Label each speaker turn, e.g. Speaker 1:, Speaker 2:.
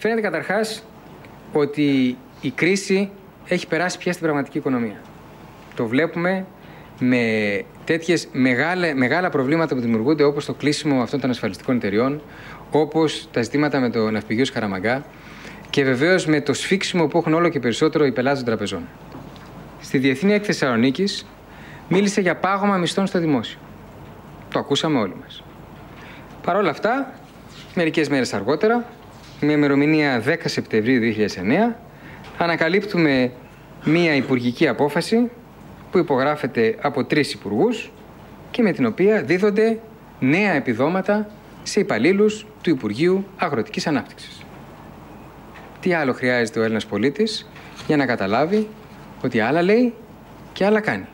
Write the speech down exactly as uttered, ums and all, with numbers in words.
Speaker 1: Φαίνεται καταρχάς ότι η κρίση έχει περάσει πια στην πραγματική οικονομία. Το βλέπουμε με τέτοιες μεγάλα, μεγάλα προβλήματα που δημιουργούνται, όπως το κλείσιμο αυτών των ασφαλιστικών εταιριών, όπως τα ζητήματα με το ναυπηγείο Σκαραμαγκά και βεβαίως με το σφίξιμο που έχουν όλο και περισσότερο οι πελάτες των τραπεζών. Στη Διεθνή Έκθεση Θεσσαλονίκης μίλησε για πάγωμα μισθών στο δημόσιο. Το ακούσαμε όλοι μας. Παρ' όλα αυτά, μερικές μέρες αργότερα, με ημερομηνία δέκα Σεπτεμβρίου δύο χιλιάδες εννέα, ανακαλύπτουμε μία υπουργική απόφαση που υπογράφεται από τρεις υπουργούς και με την οποία δίδονται νέα επιδόματα σε υπαλλήλους του Υπουργείου Αγροτικής Ανάπτυξης. Τι άλλο χρειάζεται ο Έλληνας πολίτης για να καταλάβει ότι άλλα λέει και άλλα κάνει.